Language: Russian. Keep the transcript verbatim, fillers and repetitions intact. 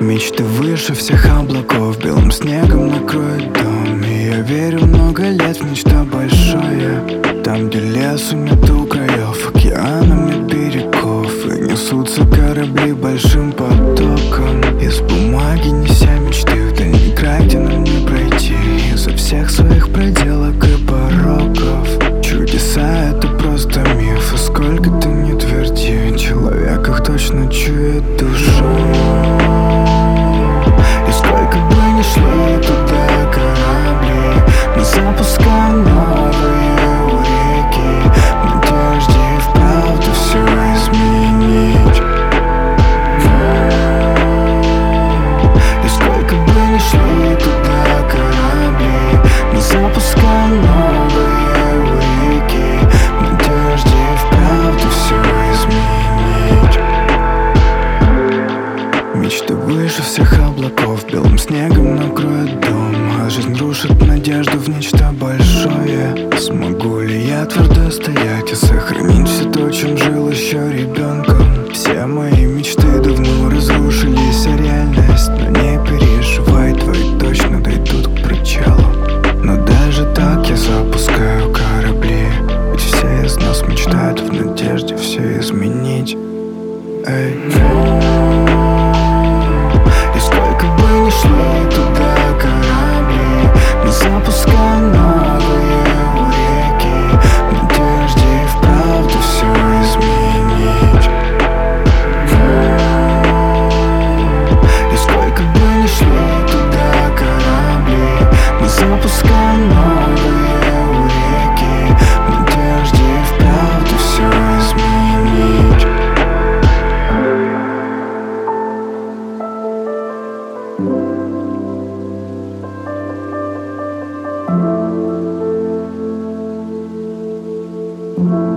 Мечты выше всех облаков, белым снегом накроет дом. И я верю много лет в нечто большое, там, где лесу нет у краев, океаном нет берегов, и несутся корабли большим потоком. Из бумаги неся мечты в дальний край, где нам не пройти из-за всех своих проделок и пороков. Чудеса — это просто миф, и сколько ты не тверди, человек их точно чует душой. И сколько бы ни шли туда корабли, мы запускаем новые реки, в надежде и вправду все изменить. И сколько бы ни шли туда корабли, мы запускаем новые реки, в надежде и вправду все изменить. Мечты выше всех облаков, белым снегом накроет дом, а жизнь рушит надежду в нечто большое. Смогу ли я твердо стоять и сохранить все то, чем жил еще ребенком? Все мои мечты давно разрушились, а реальность на ней переживай, твои точно дойдут к причалу. Но даже так я запускаю корабли, ведь все из нас мечтают в надежде все изменить. Эй. И сколько бы ни шли туда корабли, мы запускаем новые реки, в надежде и вправду все изменить. И сколько бы ни шли туда корабли, мы запускаем новые реки, в надежде и вправду все изменить. Thank you.